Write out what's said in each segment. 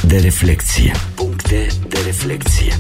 de reflecție. Puncte de reflecție.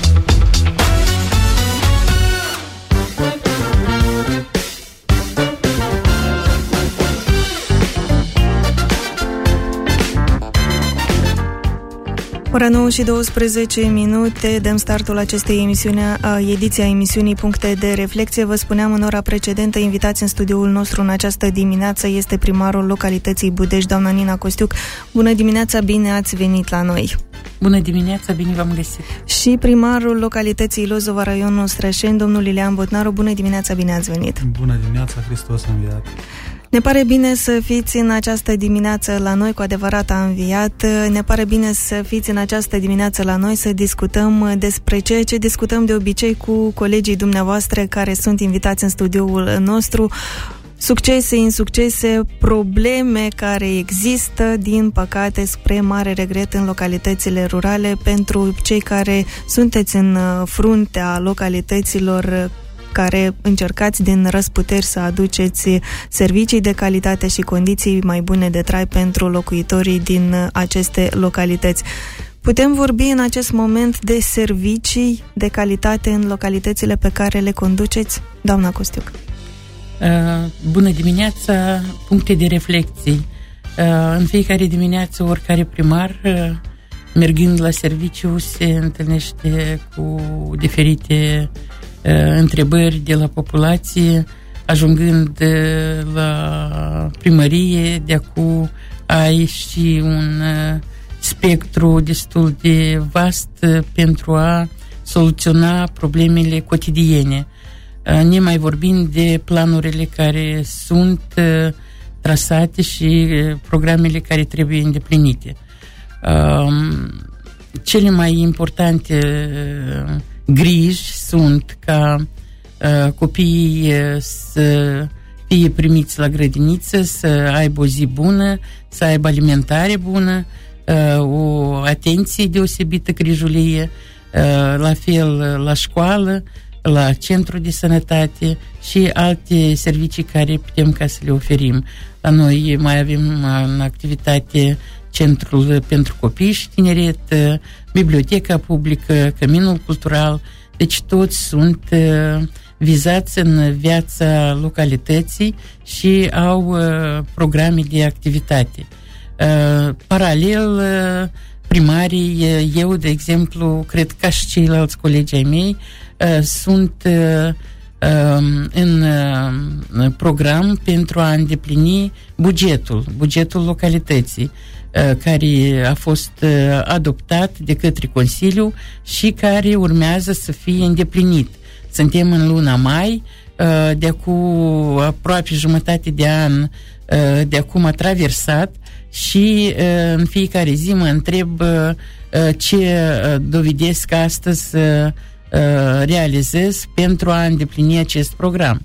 Ora 9 și 12 minute, dăm startul acestei emisiuni, ediția emisiunii Puncte de Reflecție. Vă spuneam în ora precedentă, invitați în studioul nostru în această dimineață este primarul localității Budești, doamna Nina Costiuc. Bună dimineața, bine ați venit la noi! Bună dimineața, bine v-am găsit! Și primarul localității Lozova, raionul Strășeni, domnul Lilian Botnaru. Bună dimineața, bine ați venit! Bună dimineața, Hristos a înviat! Ne pare bine să fiți în această dimineață la noi, cu adevărat a înviat. Ne pare bine să fiți în această dimineață la noi, să discutăm despre ceea ce discutăm de obicei cu colegii dumneavoastră care sunt invitați în studioul nostru. Succese, insuccese, probleme care există, din păcate, spre mare regret în localitățile rurale. Pentru cei care sunteți în fruntea localităților care încercați din răsputeri să aduceți servicii de calitate și condiții mai bune de trai pentru locuitorii din aceste localități. Putem vorbi în acest moment de servicii de calitate în localitățile pe care le conduceți? Doamna Costiuc. Bună dimineața, puncte de reflecții. În fiecare dimineață, oricare primar, mergând la serviciu, se întâlnește cu diferite întrebări de la populație, ajungând la primărie. De acum ai și un spectru destul de vast pentru a soluționa problemele cotidiene, nemai vorbind de planurile care sunt trasate și programele care trebuie îndeplinite. Cele mai importante griji sunt ca copiii să fie primiți la grădiniță, să aibă o zi bună, să aibă alimentare bună, o atenție deosebită, grijulie, la fel la școală, la centru de sănătate și alte servicii care putem ca să le oferim. La noi mai avem în activitate Centrul pentru Copii și Tineret, Biblioteca Publică, Căminul Cultural, deci toți sunt vizați în viața localității și au programe de activitate. Paralel, primarii, eu, de exemplu, cred ca și ceilalți colegi ai mei, sunt în program pentru a îndeplini bugetul localității, care a fost adoptat de către Consiliu și care urmează să fie îndeplinit. Suntem în luna mai, de acum aproape jumătate de an, de acum a traversat și în fiecare zi mă întreb ce dovedesc astăzi să realizez pentru a îndeplini acest program.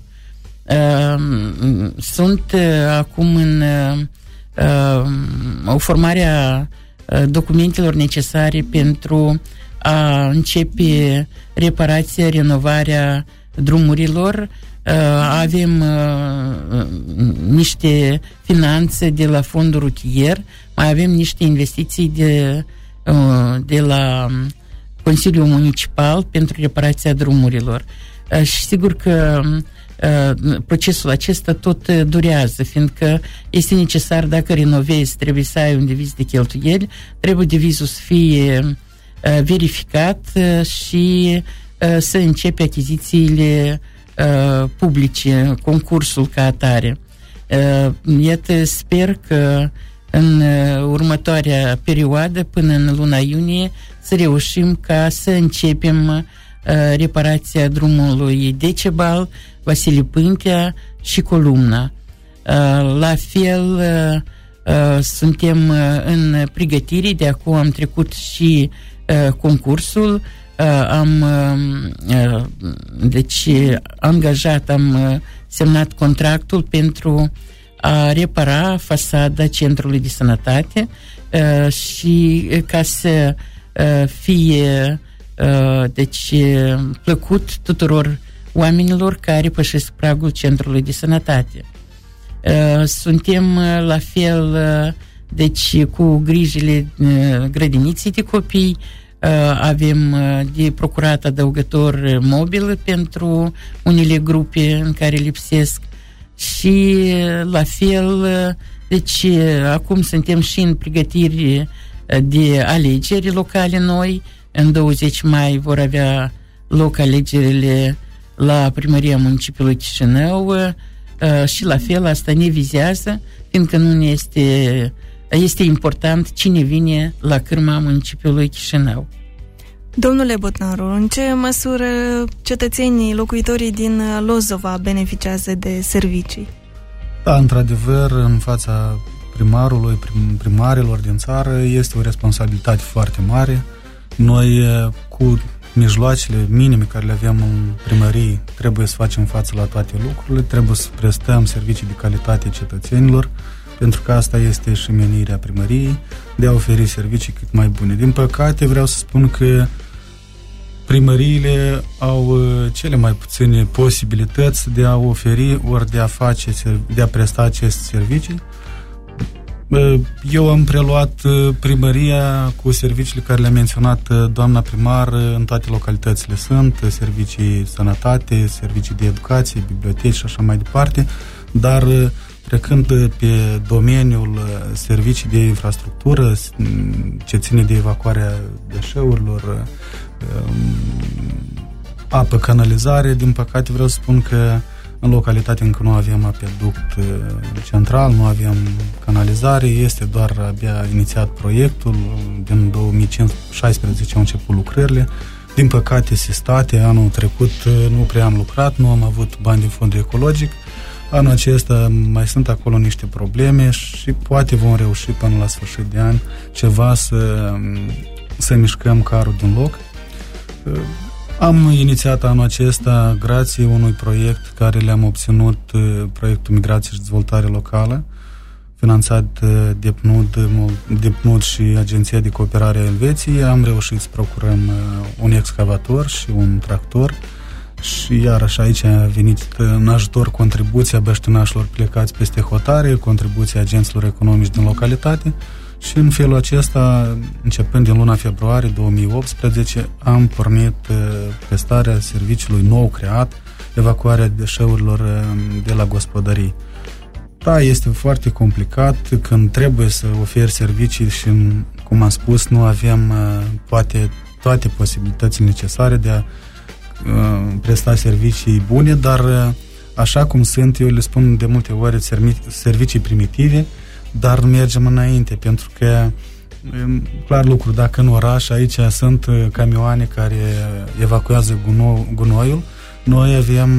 Sunt acum în formarea documentelor necesare pentru a începe reparația, renovarea drumurilor. Avem niște finanțe de la fondul rutier, mai avem niște investiții de la Consiliul Municipal pentru reparația drumurilor. Și sigur că procesul acesta tot durează, fiindcă este necesar, dacă renovezi, trebuie să ai un deviz de cheltuieli, trebuie devizul să fie verificat și să începe achizițiile publice, concursul ca atare. Iată, sper că în următoarea perioadă, până în luna iunie, să reușim ca să începem reparația drumului Decebal, Vasile Pântea și Columna. La fel, suntem în pregătire, de acum am trecut și concursul, am angajat, am semnat contractul pentru a repara fasada Centrului de Sănătate și ca să fie plăcut tuturor oamenilor care pășesc pragul Centrului de Sănătate. Suntem la fel Deci cu grijile grădiniței de copii, avem de procurat adăugător mobil pentru unele grupe în care lipsesc și la fel, deci acum suntem și în pregătiri de alegeri locale noi. În 20 mai vor avea loc alegerile la Primăria Municipiului Chișinău și la fel asta ne vizează, fiindcă nu este important cine vine la cârma Municipiului Chișinău. Domnule Botnaru, în ce măsură cetățenii, locuitorii din Lozova beneficiază de servicii? Da, într-adevăr, în fața primarului, primarilor din țară, este o responsabilitate foarte mare. Noi, cu mijloacele minime care le avem în primării, trebuie să facem față la toate lucrurile, trebuie să prestăm servicii de calitate cetățenilor, pentru că asta este și menirea primăriei, de a oferi servicii cât mai bune. Din păcate, vreau să spun că primăriile au cele mai puține posibilități de a oferi ori de a presta aceste servicii. Eu am preluat primăria cu serviciile care le-a menționat doamna primar în toate localitățile. Sunt servicii sănătate, servicii de educație, biblioteci și așa mai departe, dar trecând pe domeniul servicii de infrastructură, ce ține de evacuarea deșeurilor, apă, canalizare, din păcate vreau să spun că în localitate încă nu avem apeduct central, nu avem canalizare, este doar abia inițiat proiectul, din 2016 au început lucrările. Din păcate, Sistate, anul trecut nu prea am lucrat, nu am avut bani din fondul ecologic. Anul acesta mai sunt acolo niște probleme și poate vom reuși până la sfârșit de an ceva să mișcăm carul din loc. Am inițiat anul acesta grație unui proiect care le-am obținut, proiectul Migrație și Dezvoltare Locală, finanțat de PNUD și Agenția de Cooperare a Elveției. Am reușit să procurăm un excavator și un tractor și iarăși aici a venit în ajutor contribuția băștinașilor plecați peste hotare, contribuția agenților economici din localitate. Și în felul acesta, începând din luna februarie 2018, am pornit prestarea serviciului nou creat, evacuarea deșeurilor de la gospodării. Da, este foarte complicat când trebuie să oferi servicii și, cum am spus, nu avem poate toate posibilitățile necesare de a presta servicii bune, dar așa cum sunt, eu le spun de multe ori servicii primitive, dar mergem înainte, pentru că, clar lucru, dacă în oraș, aici sunt camioane care evacuează gunoiul, noi avem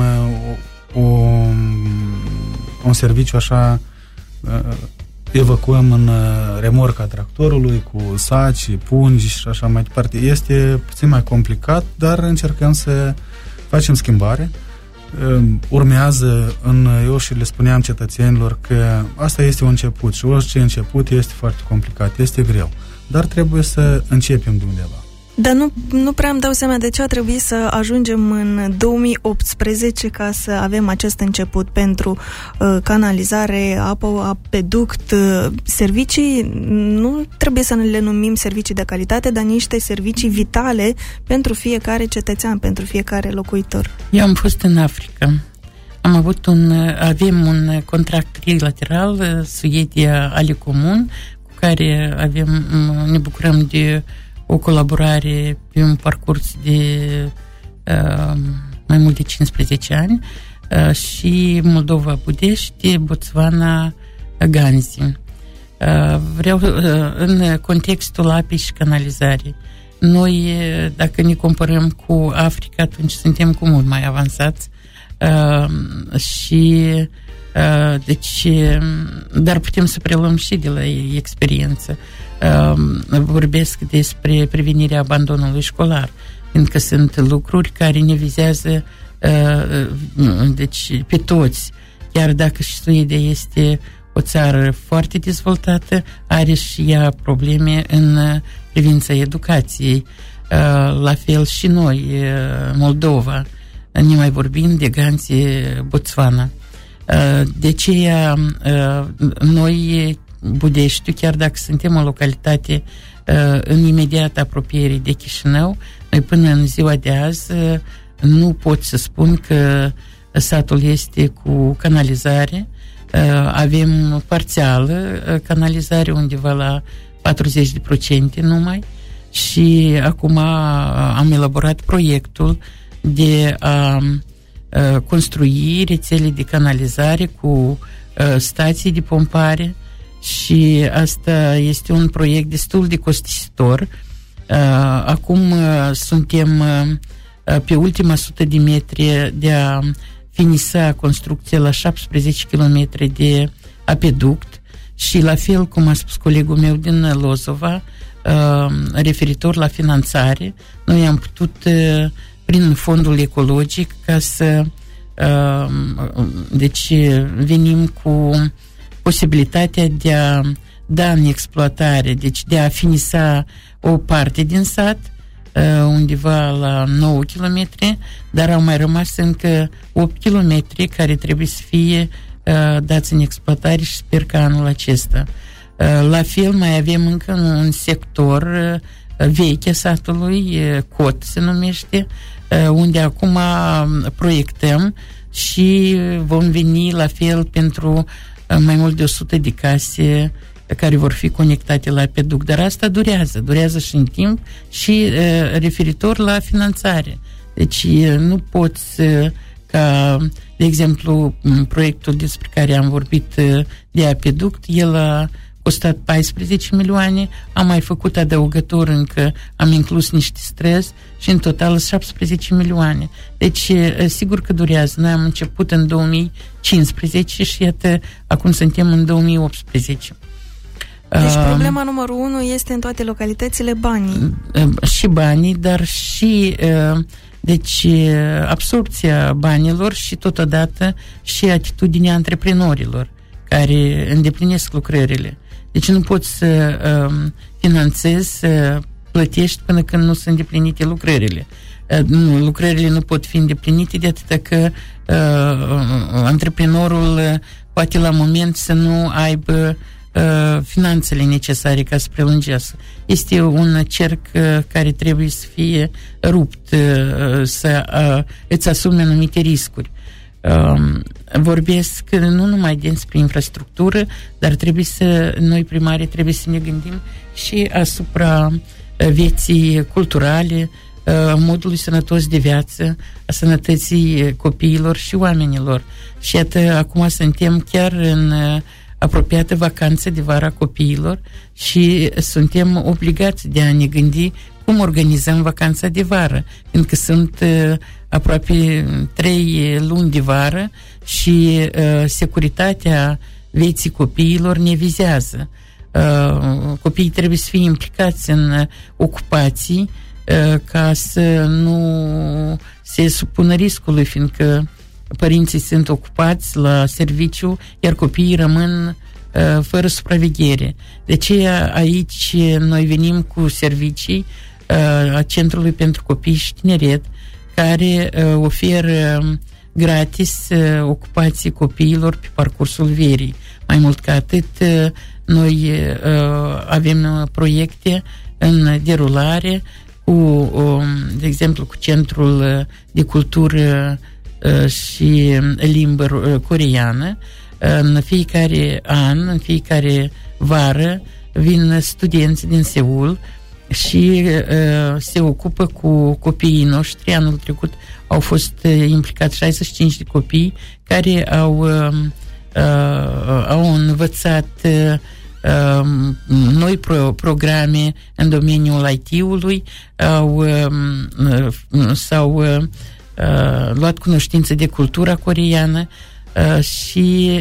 un serviciu așa, evacuăm în remorca tractorului cu saci, pungi și așa mai departe. Este puțin mai complicat, dar încercăm să facem schimbare. Urmează, eu și le spuneam cetățenilor că asta este un început și orice început este foarte complicat, este greu, dar trebuie să începem de undeva. Dar nu prea îmi dau seama de ce a trebuit să ajungem în 2018 ca să avem acest început pentru canalizare, apă, apeduct, servicii. Nu trebuie să le numim servicii de calitate, dar niște servicii vitale pentru fiecare cetățean, pentru fiecare locuitor. Eu am fost în Africa. Avem un contract trilateral, Suedia Alicomun, cu care ne bucurăm de o colaborare pe un parcurs de mai mult de 15 ani și Moldova Budești, Botswana Ganzi. Vreau în contextul apei și canalizării. Noi, dacă ne comparăm cu Africa, atunci suntem cu mult mai avansați și deci, dar putem să preluăm și de la ei experiență. Vorbesc despre prevenirea abandonului școlar, fiindcă sunt lucruri care ne vizează deci, pe toți. Chiar dacă și Suedia este o țară foarte dezvoltată, are și ea probleme în privința educației. La fel și noi, Moldova, ne mai vorbim de Ganzi, Botswana. De aceea noi Budeștiu, chiar dacă suntem o localitate în imediată apropiere de Chișinău, noi până în ziua de azi nu pot să spun că satul este cu canalizare. Avem parțială canalizare, undeva la 40% numai, și acum am elaborat proiectul de a construi rețele de canalizare cu stații de pompare, și asta este un proiect destul de costisitor. Acum suntem pe ultima 100 de metri de a finisa construcția la 17 km de apeduct, și la fel cum a spus colegul meu din Lozova, referitor la finanțare, noi am putut prin fondul ecologic ca să deci venim cu posibilitatea de a da în exploatare, deci de a finisa o parte din sat, undeva la 9 km, dar au mai rămas încă 8 km care trebuie să fie dați în exploatare, și sper că anul acesta. La fel mai avem încă un sector veche a satului, Cot se numește, unde acum proiectăm și vom veni la fel pentru mai mult de 100 de case care vor fi conectate la apeduct, dar asta durează și în timp, și referitor la finanțare. Deci nu poți ca, de exemplu, proiectul despre care am vorbit de apeduct, el a costat 14 milioane, am mai făcut adăugător încă, am inclus niște străzi și în total 17 milioane. Deci, sigur că durează. Noi am început în 2015 și iată, acum suntem în 2018. Deci problema numărul 1 este în toate localitățile banii. Și banii, dar și deci absorbția banilor și totodată și atitudinea antreprenorilor care îndeplinesc lucrările. Deci nu poți să finanțezi, să plătești până când nu sunt îndeplinite lucrările. Lucrările nu pot fi îndeplinite de atâta că antreprenorul poate la moment să nu aibă finanțele necesare ca să prelungească. Este un cerc care trebuie să fie rupt, să îți asumi anumite riscuri. Vorbesc nu numai despre infrastructură, dar noi primarii trebuie să ne gândim și asupra vieții culturale, modului sănătos de viață, a sănătății copiilor și oamenilor. Și iată, acum suntem chiar în apropiată vacanță de vara copiilor și suntem obligați de a ne gândi cum organizăm vacanța de vară, pentru că sunt aproape 3 luni de vară și securitatea vieții copiilor ne vizează. Copiii trebuie să fie implicați în ocupații ca să nu se supună riscului, fiindcă părinții sunt ocupați la serviciu, iar copiii rămân fără supraveghere. De aceea aici noi venim cu servicii a Centrului pentru Copii și Tineret, care oferă gratis ocupații copiilor pe parcursul verii. Mai mult ca atât, noi avem proiecte în derulare cu, de exemplu, cu Centrul de Cultură și Limbă Coreeană. În fiecare an, în fiecare vară, vin studenți din Seul și se ocupă cu copiii noștri. Anul trecut au fost implicați 65 de copii care au învățat noi programe în domeniul IT-ului, s-au luat cunoștință de cultura coreeană și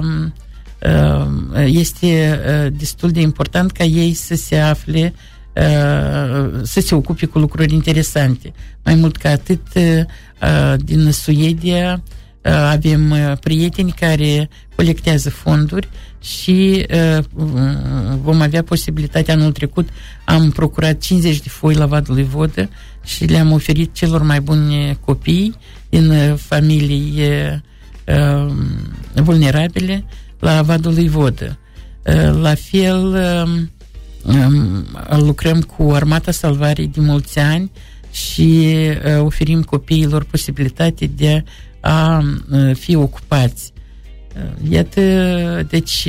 este destul de important ca ei să se afle, să se ocupe cu lucruri interesante. Mai mult ca atât, din Suedia avem prieteni care colectează fonduri și vom avea posibilitatea. Anul trecut am procurat 50 de foi la Vadul lui Vodă și le-am oferit celor mai buni copii din familii vulnerabile la Vadul lui Vodă. La fel, lucrăm cu Armata Salvării de mulți ani și oferim copiilor posibilitatea de a fi ocupați. Iată, deci...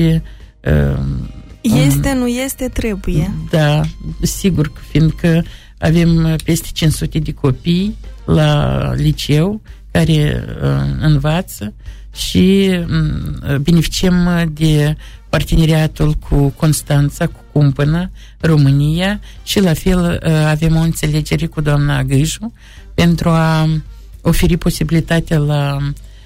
Este, nu este, trebuie. Da, sigur, fiindcă avem peste 500 de copii la liceu care învață și beneficiem de parteneriatul cu Constanța, cu Cumpăna, România, și la fel avem o înțelegere cu doamna Gâju pentru a oferi posibilitatea la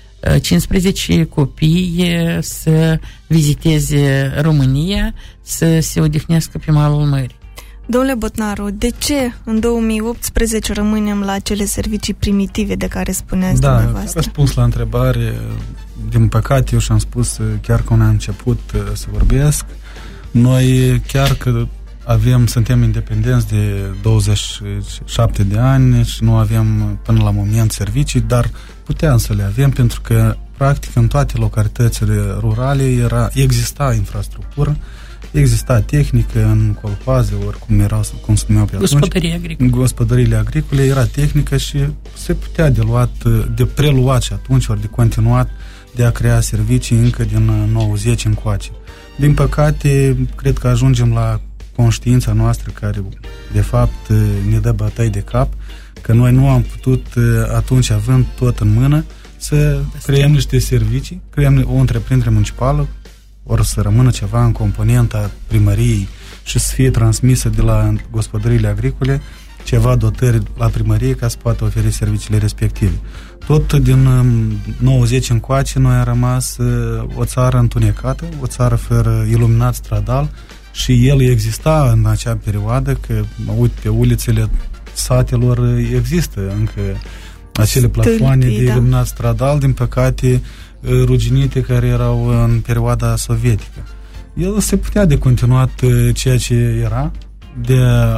15 copii să viziteze România, să se odihnească pe malul mării. Domnule Botnaru, de ce în 2018 rămânem la acele servicii primitive de care spuneați dumneavoastră? Da, răspuns la întrebare. Din păcate, eu și-am spus chiar când am început să vorbesc, noi chiar că suntem independenți de 27 de ani și nu avem până la moment servicii, dar puteam să le avem pentru că practic în toate localitățile rurale exista infrastructură, exista tehnică în colpaze, oricum erau, cum se numeau pe atunci, gospodăriile agricole, era tehnică și se putea de preluat și atunci, ori de continuat de a crea servicii încă din 90 încoace. Din păcate, cred că ajungem la conștiința noastră care, de fapt, ne dă bătăi de cap, că noi nu am putut, atunci, având tot în mână, să creăm niște servicii, creăm o întreprindere municipală, ori să rămână ceva în componenta primăriei și să fie transmisă de la gospodăriile agricole ceva dotări la primărie ca să poată oferi serviciile respective. Tot din 90 încoace noi am rămas o țară întunecată, o țară fără iluminat stradal, și el exista în acea perioadă, că uite, pe ulițele satelor există încă acele plafoane de iluminat stradal, din păcate ruginite, care erau în perioada sovietică. El se putea de continuat ceea ce era, de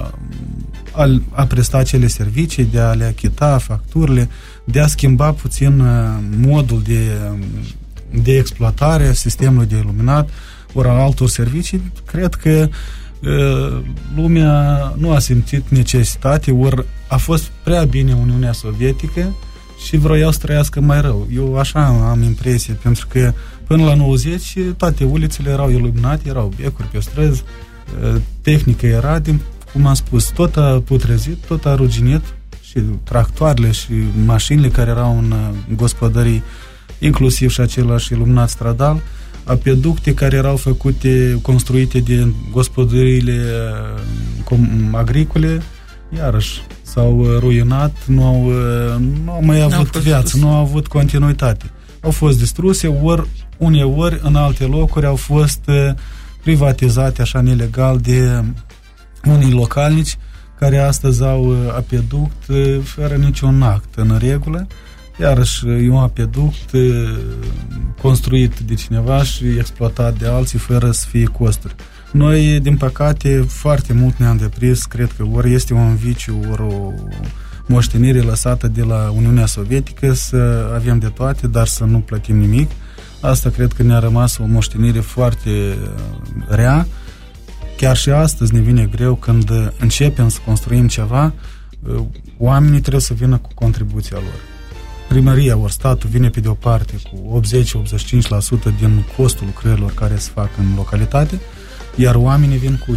a presta acele servicii, de a le achita facturile, de a schimba puțin modul de exploatare a sistemului de iluminat, ori al altor servicii. Cred că lumea nu a simțit necesitate, ori a fost prea bine Uniunea Sovietică și vroiau să trăiască mai rău. Eu așa am impresie, pentru că până la 90 toate ulițele erau iluminate, erau becuri pe străzi, tehnică era, cum am spus, tot a putrezit, tot a ruginit, și tractoarele și mașinile care erau în gospodării, inclusiv și același iluminat stradal, apeducte care erau construite de gospodăriile agricole, iarăși s-au ruinat, nu au mai avut viață, nu au avut continuitate. Au fost distruse, ori uneori în alte locuri au fost privatizate așa nelegal de unii localnici care astăzi au apeduct fără niciun act în regulă. Iarăși e un apeduct construit de cineva și exploatat de alții fără să fie costuri. Noi, din păcate, foarte mult ne-am deprins, cred că ori este un viciu, ori o moștenire lăsată de la Uniunea Sovietică, să avem de toate, dar să nu plătim nimic. Asta cred că ne-a rămas o moștenire foarte rea. Chiar și astăzi ne vine greu când începem să construim ceva, oamenii trebuie să vină cu contribuția lor. Primăria ori statul vine pe de o parte cu 80-85% din costul lucrărilor care se fac în localitate, iar oamenii vin cu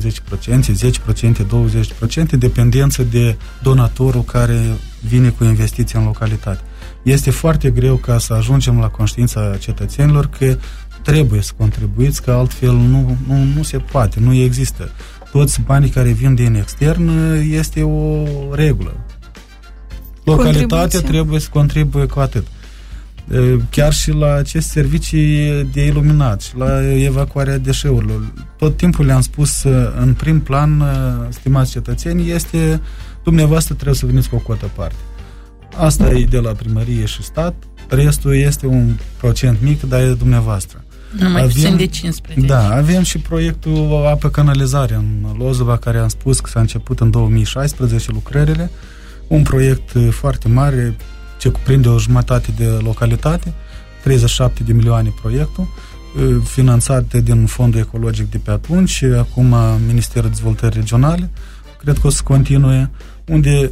15%, 10%, 20%, dependență de donatorul care vine cu investiții în localitate. Este foarte greu ca să ajungem la conștiința cetățenilor că trebuie să contribuiți, că altfel nu se poate, nu există. Toți banii care vin din extern este o regulă. Localitatea trebuie să contribuie cu atât. Chiar și la aceste servicii de iluminat și la evacuarea deșeurilor. Tot timpul le-am spus în prim plan, stimați cetățeni, este dumneavoastră trebuie să veniți cu o cotă parte. Asta e de la primărie și stat, restul este un procent mic, dar e de dumneavoastră. Numai puțin de 15. Da, avem și proiectul apă-canalizare în Lozova, care am spus că s-a început în 2016 lucrările. Un proiect foarte mare, ce cuprinde o jumătate de localitate, 37 de milioane proiectul. finanțate din Fondul Ecologic de pe atunci, acum Ministerul Dezvoltării Regionale, cred că o să continue, unde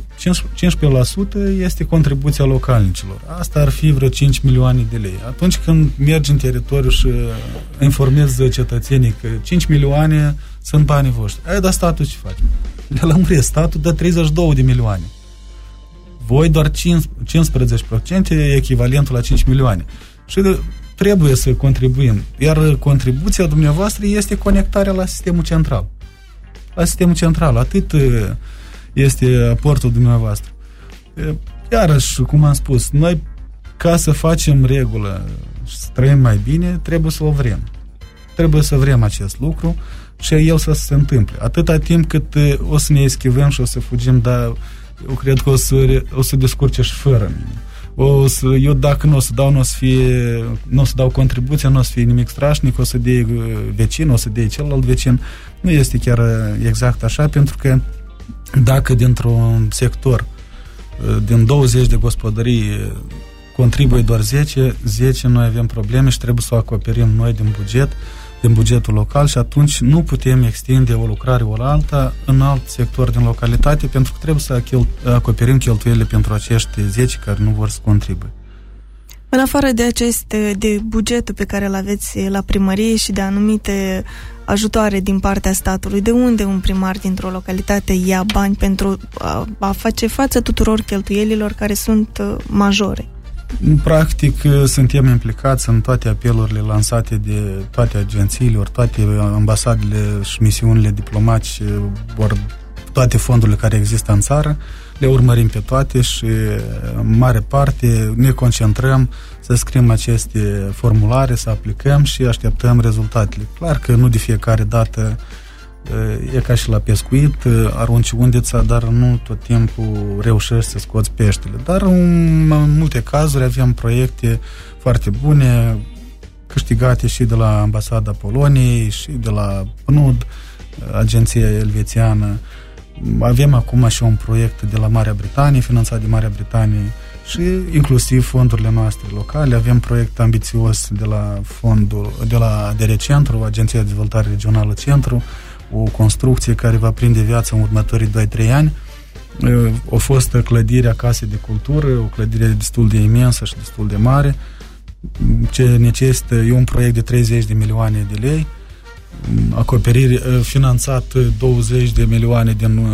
15% este contribuția localnicilor. Asta ar fi vreo 5 milioane de lei. Atunci când mergi în teritoriu și informezi cetățenii că 5 milioane sunt banii voștri, dar statul ce face? Le lămuresc, statul dă 32 de milioane. Voi doar 15% e echivalentul la 5 milioane. Și trebuie să contribuim. Iar contribuția dumneavoastră este conectarea la sistemul central. La sistemul central. Atât este aportul dumneavoastră. Iarăși, cum am spus, noi, ca să facem regulă și să trăim mai bine, trebuie să o vrem. Trebuie să vrem acest lucru și el să se întâmple. Atâta timp cât o să ne eschivăm și o să fugim, dar eu cred că o să descurce și fără mine. Eu dacă nu o să dau contribuția, nu o să fie nimic strașnic, o să dea vecin, o să dea celălalt vecin. Nu este chiar exact așa, pentru că dacă dintr-un sector, din 20 de gospodării, contribuie doar 10 noi avem probleme și trebuie să o acoperim noi din bugetul local și atunci nu putem extinde o lucrare o alta în alt sector din localitate, pentru că trebuie să acoperim cheltuielile pentru acești 10 care nu vor să contribuie. În afară de bugetul pe care îl aveți la primărie și de anumite ajutoare din partea statului, de unde un primar dintr-o localitate ia bani pentru a face față tuturor cheltuielilor care sunt majore? Practic, suntem implicați în toate apelurile lansate de toate agențiile, ori toate ambasadele și misiunile diplomatice, ori toate fondurile care există în țară. Le urmărim pe toate și în mare parte ne concentrăm să scriem aceste formulare, să aplicăm și așteptăm rezultatele. Clar că nu de fiecare dată e ca și la pescuit, arunci undița, dar nu tot timpul reușești să scoți peștele. Dar în multe cazuri avem proiecte foarte bune, câștigate și de la Ambasada Poloniei și de la PNUD, agenția elvețiană. Avem acum și un proiect de la Marea Britanie, finanțat de Marea Britanie și inclusiv fondurile noastre locale. Avem proiect ambițios de la ADR Centru, Agenția de Dezvoltare Regională Centru, o construcție care va prinde viață în următorii 2-3 ani. A fost clădirea Casei de Cultură, o clădire destul de imensă și destul de mare, ce necesită, e un proiect de 30 de milioane de lei, acoperire, finanțat 20 de milioane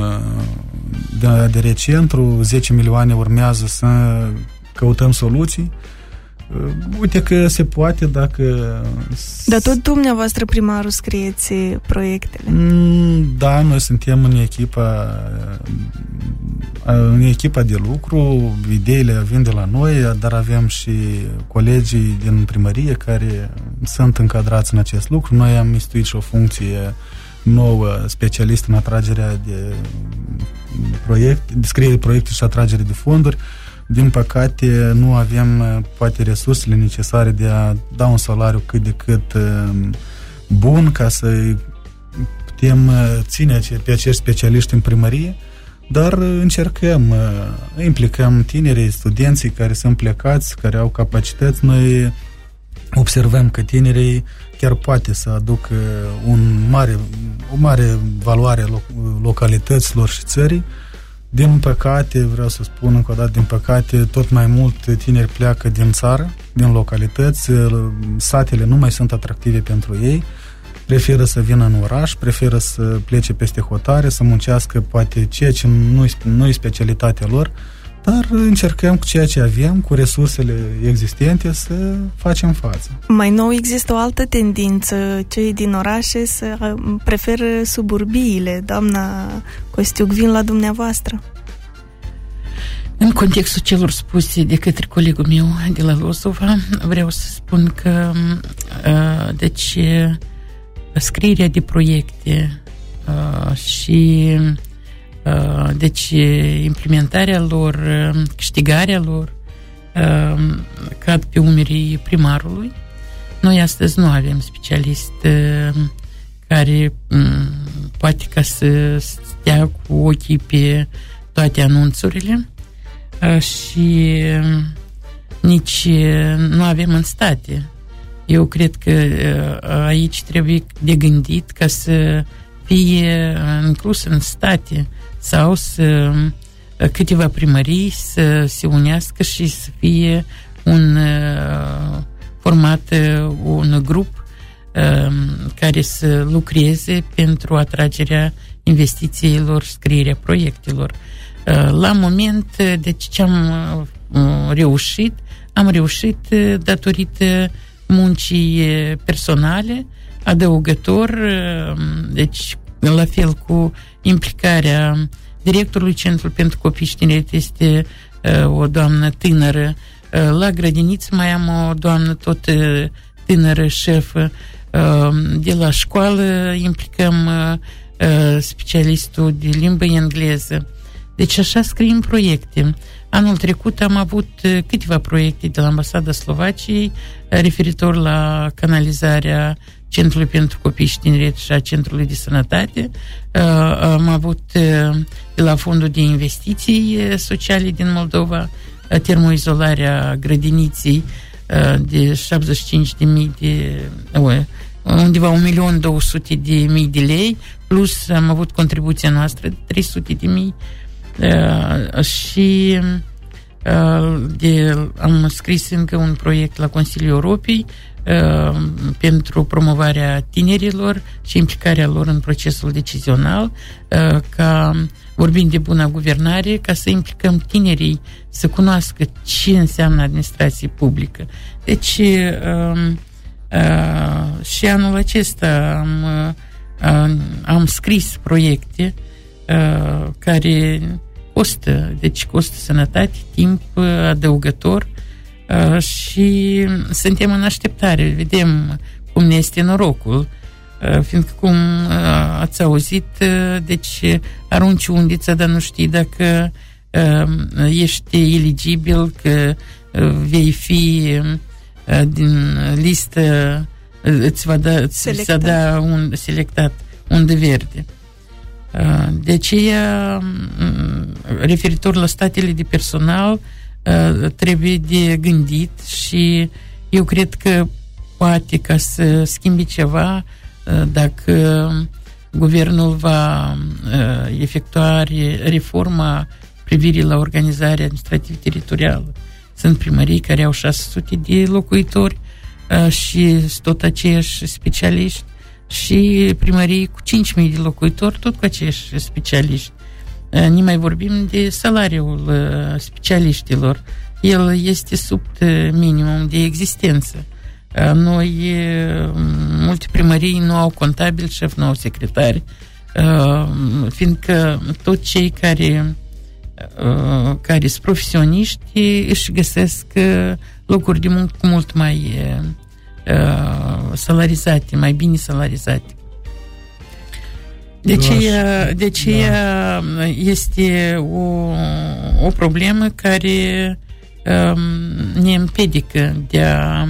din ADR Centru, 10 milioane urmează să căutăm soluții. Uite că se poate dacă... Dar tot dumneavoastră, primarul, scrieți proiectele. Da, noi suntem în echipa de lucru, ideile vin de la noi, dar avem și colegii din primărie care sunt încadrați în acest lucru. Noi am instituit și o funcție nouă, specialist în atragerea de proiecte, scriere de proiecte și atragere de fonduri. Din păcate, nu avem poate resursele necesare de a da un salariu cât de cât bun ca să putem ține pe acești specialiști în primărie, dar încercăm, implicăm tinerii, studenții care sunt plecați, care au capacități. Noi observăm că tinerii chiar poate să aducă o mare valoare localităților și țării. Din păcate, vreau să spun încă o dată, din păcate, tot mai mult tineri pleacă din țară, din localități, satele nu mai sunt atractive pentru ei, preferă să vină în oraș, preferă să plece peste hotare, să muncească poate ceea ce nu-i specialitatea lor, dar încercăm cu ceea ce avem, cu resursele existente, să facem față. Mai nou există o altă tendință, cei din orașe să preferă suburbiile. Doamna Costiuc, vin la dumneavoastră. În contextul celor spuse de către colegul meu de la Lozova, vreau să spun că deci scrierea de proiecte și deci implementarea lor, câștigarea lor cad pe umerii primarului. Noi astăzi nu avem specialist care poate ca să stea cu ochii pe toate anunțurile și nici nu avem în state Eu cred că aici trebuie de gândit ca să fie inclus în state sau să câteva primării să se unească și să fie format un grup care să lucreze pentru atragerea investițiilor, scrierea proiectelor. La moment, deci ce am reușit? Am reușit datorită muncii personale, adăugător, deci la fel cu implicarea directorului Centrul pentru Copii și Tineret, este o doamnă tânără. La grădiniță mai am o doamnă tot tânără, șefă. De la școală implicăm specialistul de limbă engleză. Deci așa scriem proiecte. Anul trecut am avut câteva proiecte de la Ambasada Slovaciei referitor la canalizarea Centrului pentru Copii și Tineret și a Centrului de Sănătate. Am avut de la Fondul de Investiții Sociale din Moldova termoizolarea grădiniței de 75.000 de undeva 1.200.000 de lei, plus am avut contribuția noastră de 300.000 și am scris încă un proiect la Consiliul Europei pentru promovarea tinerilor și implicarea lor în procesul decizional, ca vorbind de bună guvernare, ca să implicăm tinerii să cunoască ce înseamnă administrație publică. Deci și anul acesta am scris proiecte care costă sănătate, timp adăugător și suntem în așteptare. Vedem cum ne este norocul, fiindcă cum ați auzit, deci arunci undița, dar nu știi dacă ești eligibil, că vei fi din listă, îți va da un selectat undă verde. De aceea, referitor la statele de personal, trebuie de gândit și eu cred că poate, ca să schimbi ceva, dacă guvernul va efectua reforma privire la organizarea administrativ-teritorială. Sunt primării care au 600 de locuitori și tot aceiași specialiști, și primării cu 5.000 de locuitori, tot cu aceiași specialiști. Nu mai vorbim de salariul specialiștilor. El este sub minimum de existență. Noi, multe primării nu au contabil, șef, nu au secretari, fiindcă toți cei care sunt profesioniști își găsesc locuri de muncă mult mai salarizate, mai bine salarizate. De aceea este o problemă care ne împiedică de a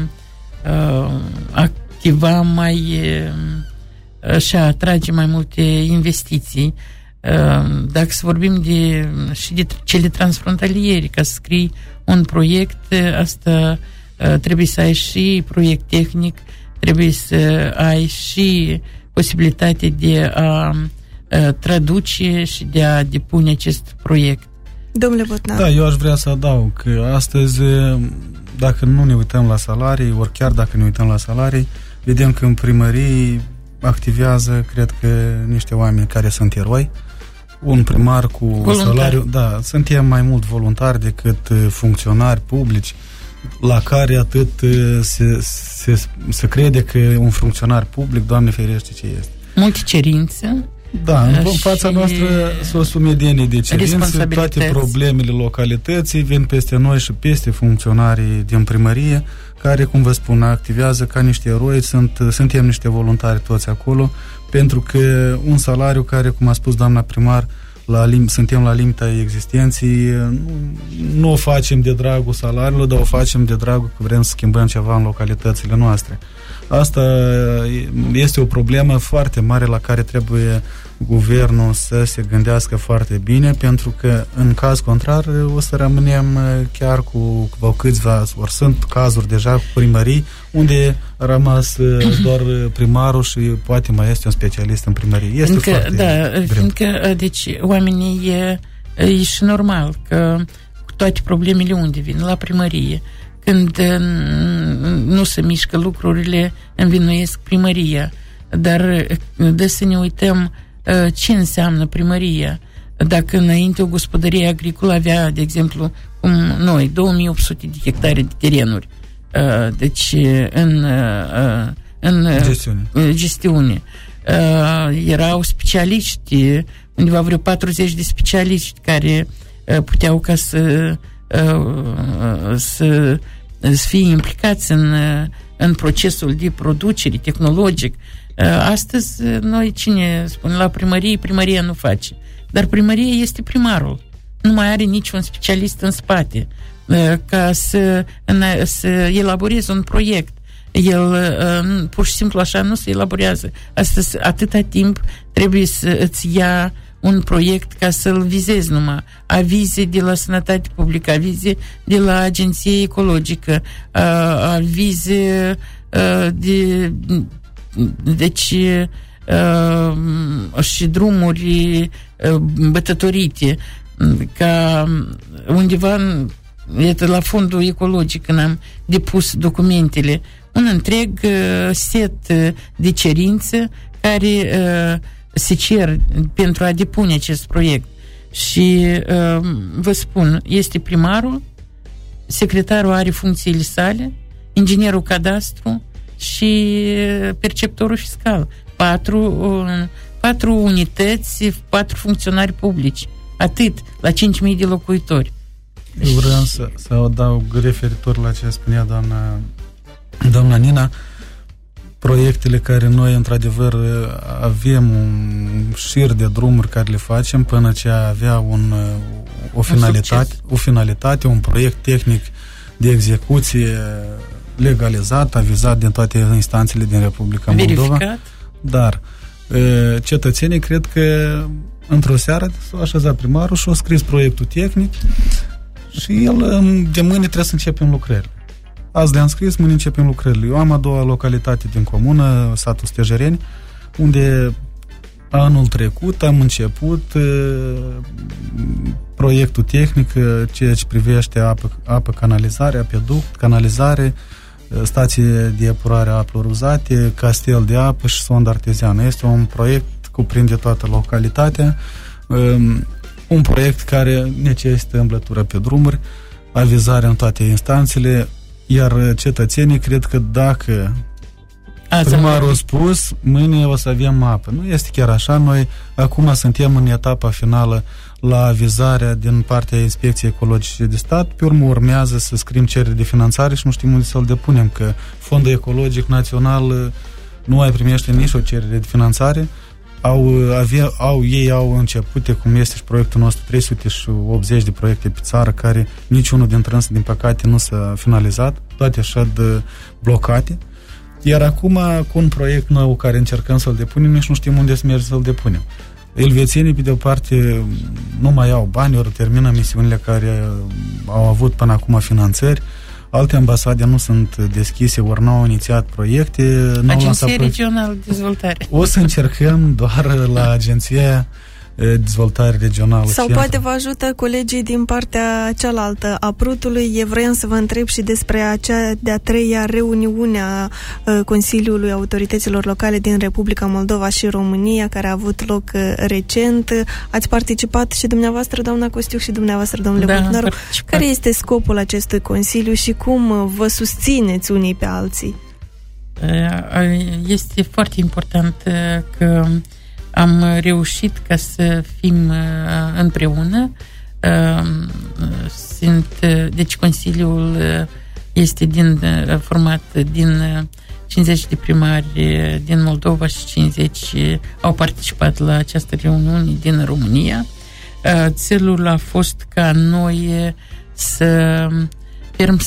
activa și a atrage mai multe investiții. Dacă să vorbim și de cele transfrontaliere, ca să scrii un proiect, asta trebuie să ai și proiect tehnic, trebuie să ai și posibilitate de a traduce și de a depune acest proiect. Domnule Botnar. Da, eu aș vrea să adaug că astăzi, dacă nu ne uităm la salarii, ori chiar dacă ne uităm la salarii, vedem că în primării activează, cred că, niște oameni care sunt eroi. Un primar cu voluntar. Salariu, da, suntem mai mult voluntari decât funcționari publici, la care atât se crede că un funcționar public, Doamne ferește, ce este. Multe cerințe. Da, în fața noastră sunt o sumedenie de cerințe, toate problemele localității vin peste noi și peste funcționarii din primărie, care, cum vă spun, activează ca niște eroi, suntem niște voluntari toți acolo, pentru că un salariu care, cum a spus doamna primar, suntem la limita existenței, nu o facem de dragul salariului, dar o facem de dragul că vrem să schimbăm ceva în localitățile noastre. Asta este o problemă foarte mare la care trebuie guvernul să se gândească foarte bine, pentru că în caz contrar o să rămânem chiar cu câțiva, ori sunt cazuri deja cu primării unde a rămas doar primarul și poate mai este un specialist în primărie. Este foarte greu. Fiindcă, deci, oamenii e și normal că toate problemele unde vin? La primărie. Când nu se mișcă lucrurile, învinuiesc primăria. Dar de să ne uităm ce înseamnă primăria. Dacă înainte o gospodărie agricolă avea, de exemplu, cum noi, 2800 de hectare de terenuri, deci în gestiune. Erau specialiști, undeva vreo 40 de specialiști care puteau ca să fie implicați în procesul de producere tehnologic. Astăzi, noi cine spune la primăria nu face. Dar primăria este primarul. Nu mai are niciun specialist în spate ca să elaboreze un proiect. El pur și simplu așa nu se elaborează. Astăzi, atâta timp trebuie să îți ia un proiect ca să-l vizezi numai. Avize de la Sănătate Publică, avize de la Agenție Ecologică, avize deci și drumuri bătătorite, ca undeva la fondul ecologic, când am depus documentele, un întreg set de cerințe care se cer pentru a depune acest proiect. Și vă spun, este primarul, secretarul are funcțiile sale, inginerul cadastru și perceptorul fiscal. 4 unități, 4 funcționari publici. Atât, la 5.000 de locuitori. Eu vreau să adaug referitor la ce spunea doamna Nina. Proiectele care noi, într-adevăr, avem un șir de drumuri care le facem până ce avea o finalitate, un proiect tehnic de execuție legalizat, avizat din toate instanțele din Republica Moldova. Verificat. Dar cetățenii cred că într-o seară s-a așezat primarul și a scris proiectul tehnic și el de mâine trebuie să începem lucrările. Azi le-am scris, mâine începem lucrările. Eu am a doua localitate din comună, satul Stejereni, unde anul trecut am început proiectul tehnic, ceea ce privește apă canalizare, apeduct, canalizare, stație de epurare a apelor uzate, castel de apă și sondă arteziană. Este un proiect, cuprinde toată localitatea, un proiect care necesită îmblătură pe drumuri, avizare în toate instanțele, iar cetățenii cred că dacă primarul a spus, mâine o să avem apă. Nu este chiar așa. Noi acum suntem în etapa finală la avizarea din partea Inspecției Ecologice de Stat. Pe urmă urmează să scriem cerere de finanțare și nu știm unde să-l depunem, că Fondul Ecologic Național nu mai primește nici o cerere de finanțare. Ei au începute, cum este și proiectul nostru, 380 de proiecte pe țară, care niciunul dintre însă, din păcate, nu s-a finalizat, toate așa de blocate. Iar acum, cu un proiect nou care încercăm să-l depunem, nici nu știm unde să mergem să-l depunem. Elvețienii, pe de o parte, nu mai au bani, ori termină misiunile care au avut până acum finanțări. Alte ambasade nu sunt deschise, ori n-au inițiat proiecte. Agenția Regională de Dezvoltare. O să încercăm doar la Agenția Dezvoltare Regională. Sau poate vă ajută colegii din partea cealaltă a Prutului. Vreau să vă întreb și despre acea de-a treia reuniune a Consiliului Autorităților Locale din Republica Moldova și România, care a avut loc recent. Ați participat și dumneavoastră, doamna Costiuc, și dumneavoastră, domnule Bogdaru. Care este scopul acestui Consiliu și cum vă susțineți unii pe alții? Este foarte important că am reușit ca să fim împreună. Deci Consiliul este format din 50 de primari din Moldova și 50 au participat la această reuniune din România. Țelul a fost ca noi să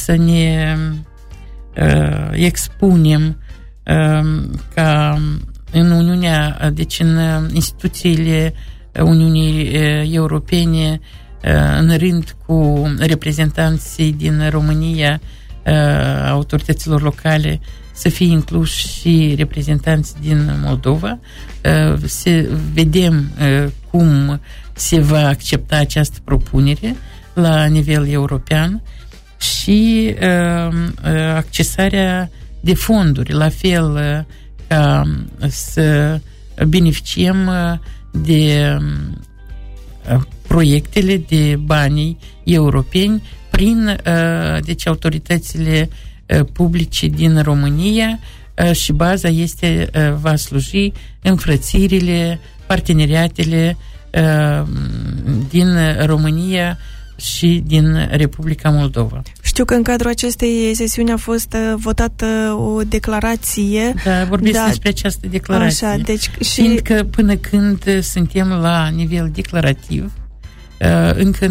ne expunem ca în Uniunea, deci în instituțiile Uniunii Europene, în rând cu reprezentanții din România, autorităților locale, să fie incluși și reprezentanți din Moldova. Să vedem cum se va accepta această propunere la nivel european și accesarea de fonduri, la fel ca să beneficiem de proiectele de bani europeni prin deci autoritățile publice din România și baza este, va sluji înfrățirile, parteneriatele din România și din Republica Moldova. Știu că în cadrul acestei sesiuni a fost votată o declarație. Da, vorbesc despre această declarație. Așa, deci fiindcă până când suntem la nivel declarativ, încă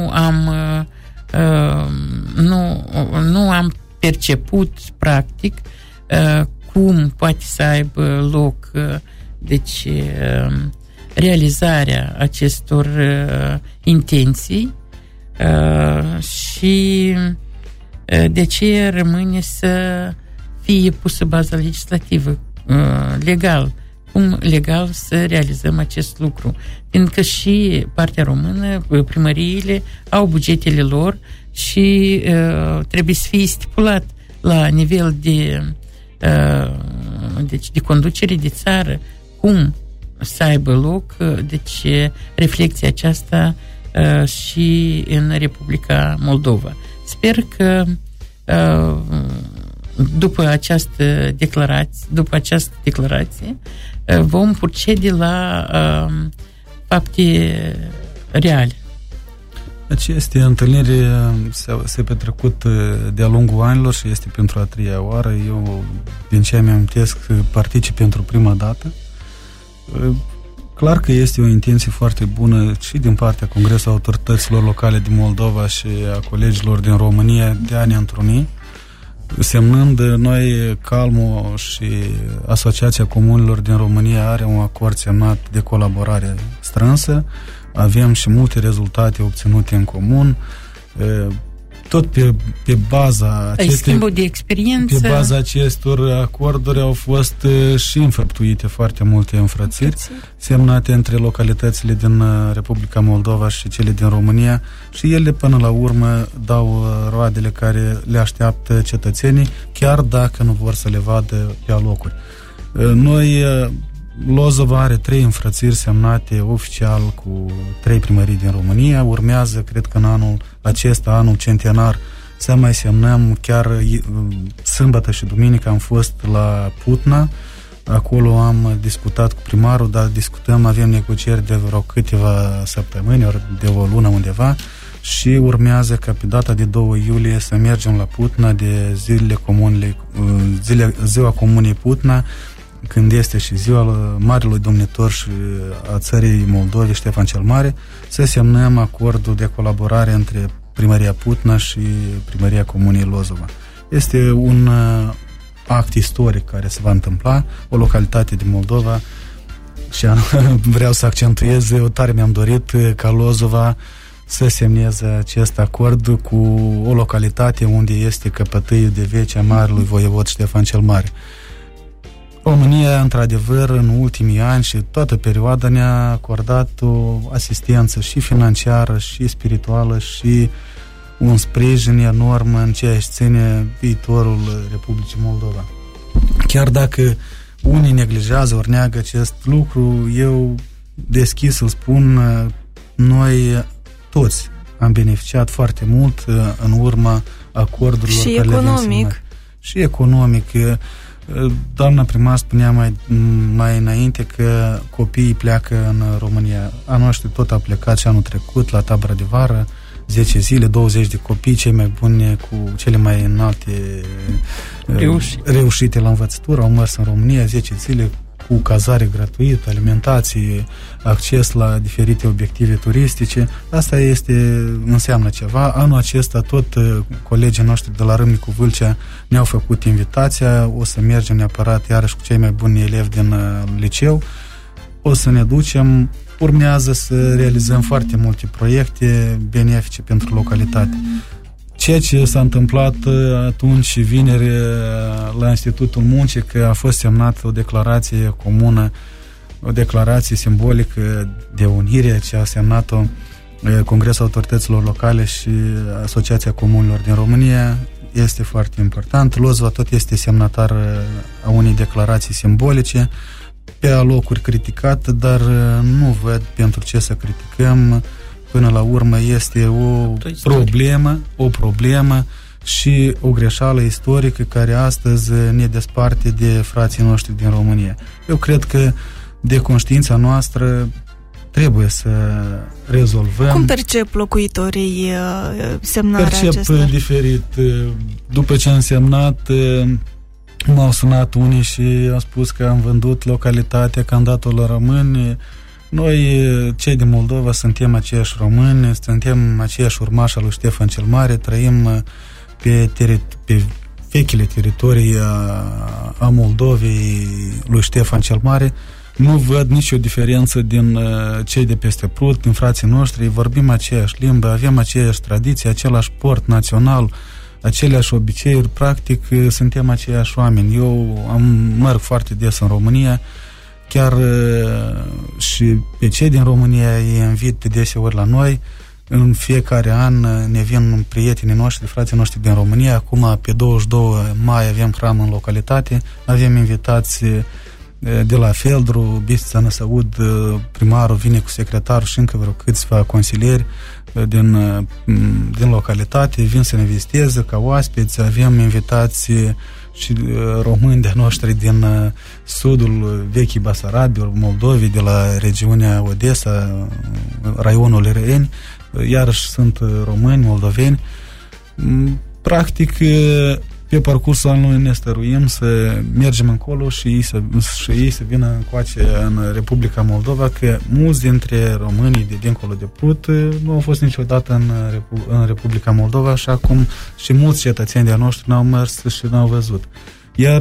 nu am perceput practic cum poate să aibă loc deci realizarea acestor intenții și de ce rămâne să fie pusă baza legislativă legal. Cum legal să realizăm acest lucru? Fiindcă și partea română, primăriile au bugetele lor și trebuie să fie stipulat la nivel deci de conducere de țară cum să aibă loc deci reflecția aceasta și în Republica Moldova. Sper că după această declarație vom procede la fapte reale. Aceste întâlniri s-a petrecut de-a lungul anilor și este pentru a 3-a oară. Eu, din ce îmi amintesc, particip pentru prima dată. Clar că este o intenție foarte bună și din partea Congresului Autorităților Locale din Moldova și a colegilor din România de a ne întruni, semnând noi, Calmo și Asociația Comunilor din România are un acord semnat de colaborare strânsă. Avem și multe rezultate obținute în comun. Tot pe baza schimbul de experiență. Pe baza acestor acorduri au fost și înfăptuite foarte multe înfrățiri semnate între localitățile din Republica Moldova și cele din România și ele până la urmă dau roadele care le așteaptă cetățenii, chiar dacă nu vor să le vadă pe alocuri. Noi Lozova are 3 înfrățiri semnate oficial cu 3 primării din România. Urmează, cred că în anul acesta, anul centenar, să mai semnăm. Chiar sâmbătă și duminică am fost la Putna. Acolo am discutat cu primarul, dar avem negocieri de vreo câteva săptămâni, ori de o lună undeva, și urmează ca pe data de 2 iulie să mergem la Putna de ziua Comunei Putna, când este și ziua Marelui Domnitor și a țării Moldovei, Ștefan cel Mare, să semnăm acordul de colaborare între Primăria Putna și Primăria Comunei Lozova. Este un act istoric care se va întâmpla, o localitate din Moldova, și vreau să accentuez, tare mi-am dorit ca Lozova să semneze acest acord cu o localitate unde este căpătâiul de vecie a Marelui Voievod Ștefan cel Mare. România, într-adevăr, în ultimii ani și toată perioada ne-a acordat o asistență și financiară, și spirituală, și un sprijin enorm în ceea ce ține viitorul Republicii Moldova. Chiar dacă unii neglijează ori neagă acest lucru, eu deschis îl spun, noi toți am beneficiat foarte mult în urma acordurilor și care economic. Și economic. Doamna primar spunea mai înainte că copiii pleacă în România. Anul ăsta tot a plecat și anul trecut la tabăra de vară, 10 zile, 20 de copii, cei mai buni cu cele mai înalte reușite la învățătură, au mers în România 10 zile, cu cazare gratuită, alimentație, acces la diferite obiective turistice. Asta înseamnă ceva. Anul acesta tot colegii noștri de la Râmnicu Vâlcea ne-au făcut invitația, o să mergem neapărat iarăși cu cei mai buni elevi din liceu, o să ne ducem, urmează să realizăm foarte multe proiecte benefice pentru localitate. Ceea ce s-a întâmplat atunci, vineri, la Institutul Muncii, că a fost semnată o declarație comună, o declarație simbolică de unire, ce a semnat-o Congresul Autorităților Locale și Asociația Comunilor din România, este foarte important. Lozva tot este semnatar a unei declarații simbolice, pe alocuri criticată, dar nu văd pentru ce să criticăm. Până la urmă este o problemă și o greșeală istorică care astăzi ne desparte de frații noștri din România. Eu cred că de conștiința noastră trebuie să rezolvăm. Cum percep locuitorii semnarea aceasta? Percep diferit. După ce am semnat, m-au sunat unii și au spus că am vândut localitatea, că am dat-o la români. Noi, cei din Moldova, suntem aceiași români, suntem aceiași urmași al lui Ștefan cel Mare, trăim pe vechile teritorii a Moldovei lui Ștefan cel Mare. Nu văd nicio diferență din cei de peste Prut, din frații noștri, vorbim aceeași limbă, avem aceeași tradiție, același port național, aceleași obiceiuri, practic suntem aceiași oameni. Eu merg foarte des în România, chiar și pe cei din România îi invit de deseori la noi. În fiecare an ne vin prietenii noștri, frații noștri din România. Acum, pe 22 mai, avem hram în localitate, avem invitați de la Feldru, Bistrița Năsăud, primarul vine cu secretarul și încă vreo câțiva consilieri din localitate, vin să ne viziteze ca oaspeți. Avem invitați și români de noștri din sudul vechii Basarabi, Moldovei, de la regiunea Odessa, raionul Răeni, iarăși sunt români, moldoveni. Practic, pe parcursul anului ne stăruim să mergem încolo și ei să vină încoace în Republica Moldova, că mulți dintre românii de dincolo de Prut nu au fost niciodată în Republica Moldova, așa cum și mulți cetățeni de-a noștri n-au mers și n-au văzut. Iar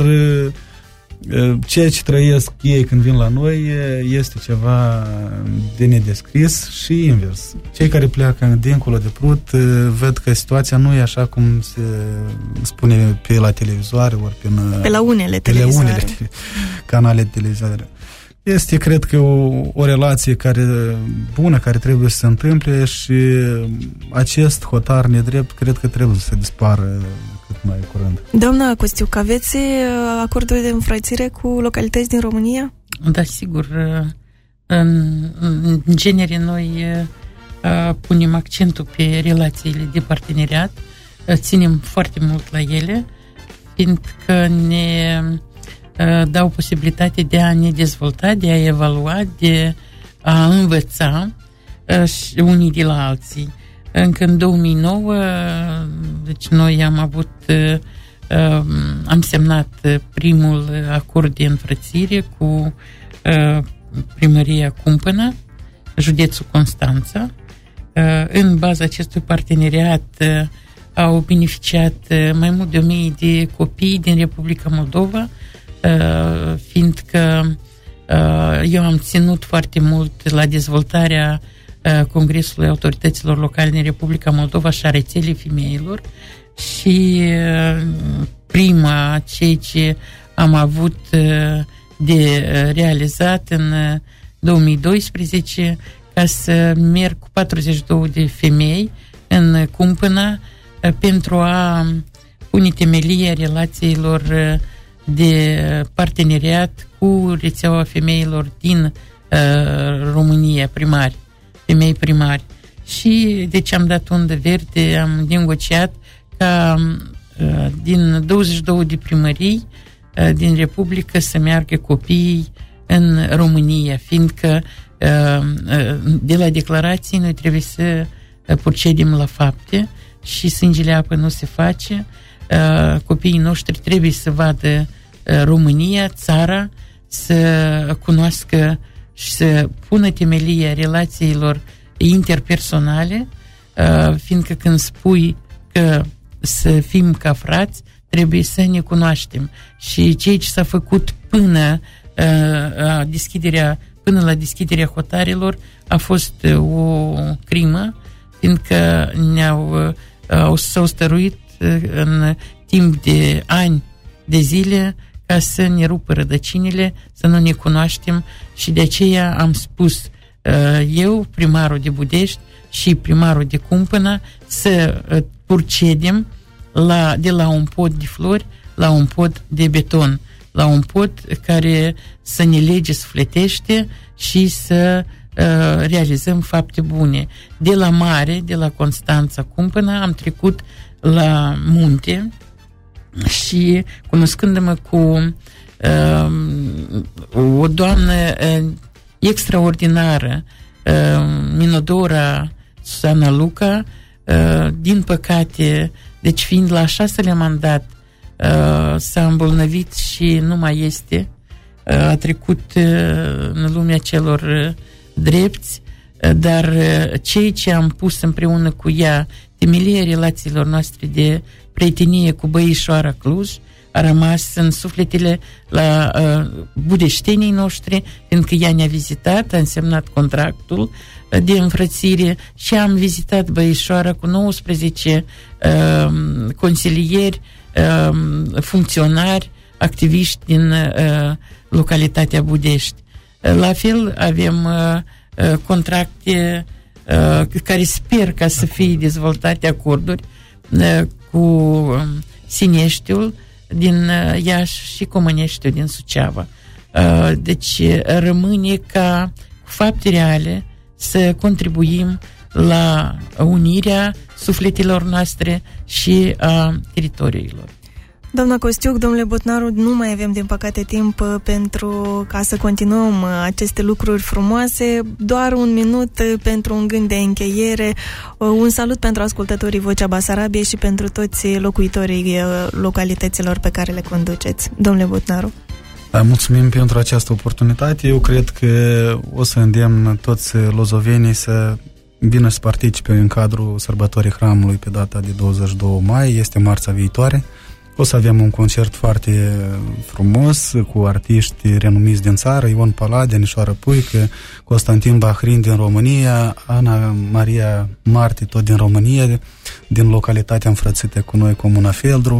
ceea ce trăiesc ei când vin la noi este ceva de nedescris și invers. Cei care pleacă dincolo de Prut văd că situația nu e așa cum se spune pe la televizoare ori pe la unele canale de televizoare. Este, cred că, o relație bună care trebuie să se întâmple și acest hotar nedrept cred că trebuie să dispară cât mai curând. Doamna Costiuc, aveți acorduri de înfrățire cu localități din România? Da, sigur. În genere, noi punem accentul pe relațiile de parteneriat, ținem foarte mult la ele, fiindcă ne dau posibilitate de a ne dezvolta, de a evalua, de a învăța unii de la alții. Încă în 2009, deci noi am semnat primul acord de înfrățire cu Primăria Cumpăna, județul Constanța. În baza acestui parteneriat au beneficiat mai mult de 1000 de copii din Republica Moldova, fiindcă eu am ținut foarte mult la dezvoltarea Congresului Autorităților Locale din Republica Moldova și a rețelei femeilor și ceea ce am avut de realizat în 2012 ca să merg cu 42 de femei în Cumpăna pentru a pune temelia relațiilor de parteneriat cu rețeaua femeilor din România, femei primari. Și deci am dat undă verde, am negociat ca din 22 de primării din Republică să meargă copiii în România, fiindcă de la declarații noi trebuie să procedem la fapte și sângele apă nu se face. Copiii noștri trebuie să vadă România, țara, să cunoască și să pună temelia relațiilor interpersonale, fiindcă când spui că să fim ca frați, trebuie să ne cunoaștem. Și ceea ce s-a făcut până la deschiderea hotarelor a fost o crimă, fiindcă s-au stăruit în timp de ani de zile ca să ne rupă rădăcinile, să nu ne cunoaștem, și de aceea am spus eu, primarul de Budești și primarul de Cumpăna, să procedem de la un pod de flori la un pod de beton, la un pod care să ne lege sufletește și să realizăm fapte bune. De la mare, de la Constanța Cumpăna, am trecut la munte și, cunoscându-mă cu o doamnă extraordinară, Minodora Susana Luca, din păcate, deci fiind la 6-lea mandat, s-a îmbolnăvit și nu mai este, a trecut în lumea celor drepți, dar cei ce am pus împreună cu ea temelia relațiilor noastre de prietenie cu Băișoara Cluj a rămas în sufletele la budeștenii noștri, fiindcă ea ne-a vizitat, a însemnat contractul de înfrățire și am vizitat Băișoara cu 19 consilieri, funcționari, activiști din localitatea Budești. La fel avem contracte care sper ca să fie dezvoltate acorduri cu Sineștiul din Iași și Comăneștiul din Suceava. Deci rămâne ca cu fapte reale să contribuim la unirea sufletelor noastre și a teritoriilor. Doamna Costiuc, domnule Botnaru, nu mai avem din păcate timp pentru ca să continuăm aceste lucruri frumoase. Doar un minut pentru un gând de încheiere. Un salut pentru ascultătorii Vocea Basarabiei și pentru toți locuitorii localităților pe care le conduceți. Domnule Botnaru. Da, mulțumim pentru această oportunitate. Eu cred că o să îndemn toți lozovenii să vină să participe în cadrul sărbătorii Hramului pe data de 22 mai. Este marțea viitoare. O să avem un concert foarte frumos cu artiști renumiți din țară, Ion Palade, Anișoară Puică, Constantin Bahrin din România, Ana Maria Marti, tot din România, din localitatea înfrățită cu noi, Comuna Feldru.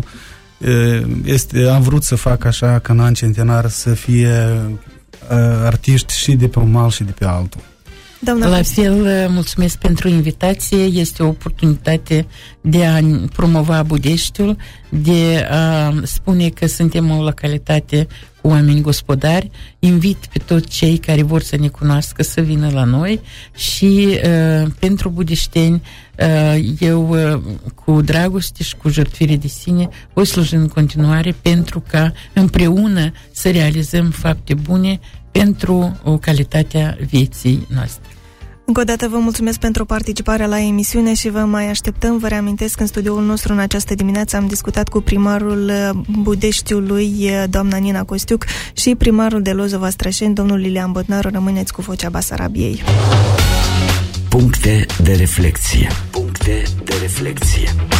Am vrut să fac așa că în an centenar să fie artiști și de pe un mal și de pe altul. La fel, mulțumesc pentru invitație. Este o oportunitate de a promova Budeștiul, de a spune că suntem o localitate cu oameni gospodari. Invit pe toți cei care vor să ne cunoască să vină la noi și pentru budeșteni eu cu dragoste și cu jertfire de sine voi sluji în continuare pentru ca împreună să realizăm fapte bune pentru o calitatea vieții noastre. Încă o dată vă mulțumesc pentru participarea la emisiune și vă mai așteptăm. Vă reamintesc că în studioul nostru în această dimineață am discutat cu primarul Budeștiului, doamna Nina Costiuc, și primarul de Lozova-Strășeni, domnul Lilian Botnaru. Rămâneți cu Vocea Basarabiei. Puncte de reflexie. Puncte de reflexie.